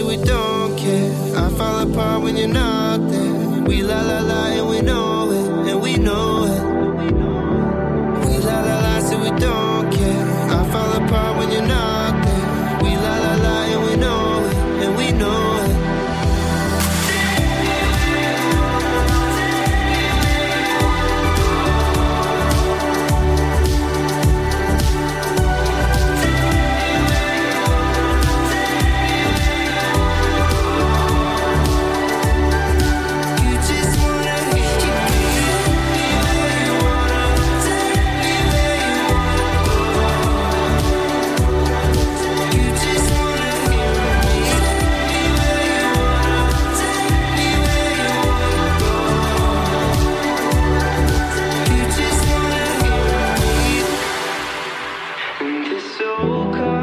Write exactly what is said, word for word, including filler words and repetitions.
we don't care. I fall apart when you're not there. We la la la and we know it, and we know it. We la la la so we don't care. I fall apart when you're not there. We la la la and we know it, and we know it. So cold.